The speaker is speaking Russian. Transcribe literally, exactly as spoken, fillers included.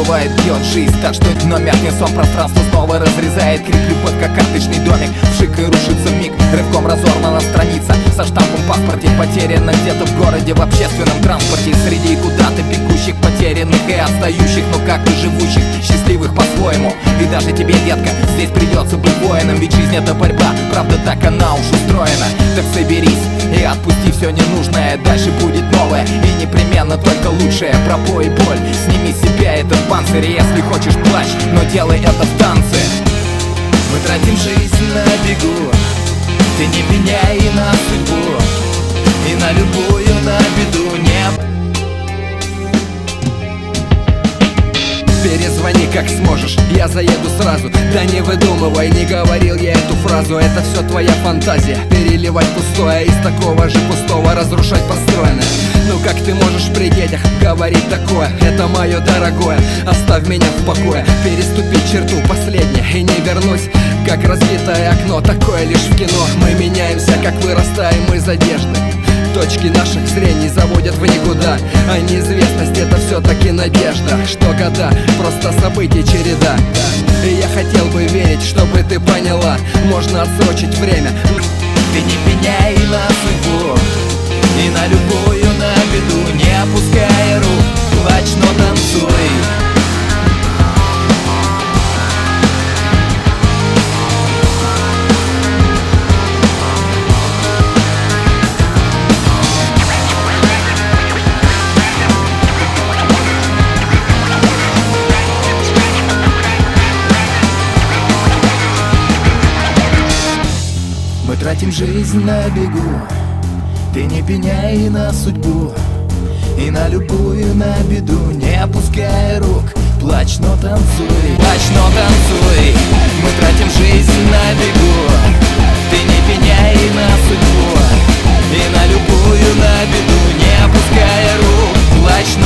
бывает, бьет жизнь. Так что но мягкий сон пространство снова разрезает. Крик любовь, как карточный домик, вшик и рушится вмиг. Рывком разорвана страница со штампом в паспорте. Потеряна где-то в городе, в общественном транспорте. Среди куда-то бегущих, потерянных и отстающих, но как-то живущих, счастливых по-своему. И даже тебе, детка, здесь придется быть воином. Ведь жизнь это борьба, правда так она уж устроена. Так соберись и отпусти все ненужное. Дальше будет новое и непременно только лучшее. Пробой и боль, сними с себя этот панцирь. Если хочешь, плачь, но делай это в танце. Мы тратим жизнь на бегу, ты не меняй на судьбу, и на любую на беду не. Перезвони как сможешь, я заеду сразу. Да не выдумывай, не говорил я эту фразу. Это все твоя фантазия, переливать пустое из такого же пустого, разрушать построенное. Ну как ты можешь при детях говорить такое? Это мое дорогое, оставь меня в покое. Переступить черту последнее и не вернусь, как разбитое окно, такое лишь в кино. Мы меняемся, как вырастаем из одежды. Точки наших зрений заводят в никуда, а неизвестность это все-таки надежда. Что года, просто событий череда. И я хотел бы верить, чтобы ты поняла, можно отсрочить время. Ты не меняй на судьбу, и на любую на беду не опускай рук, плачь, но танцуй. Мы тратим жизнь на бегу, ты не пеняй на судьбу, и на любую на беду не опускай рук, плачь, но танцуй, плачь, но танцуй. Мы тратим жизнь на бегу, ты не пеняй на судьбу, и на любую на беду не опускай рук, плачь, но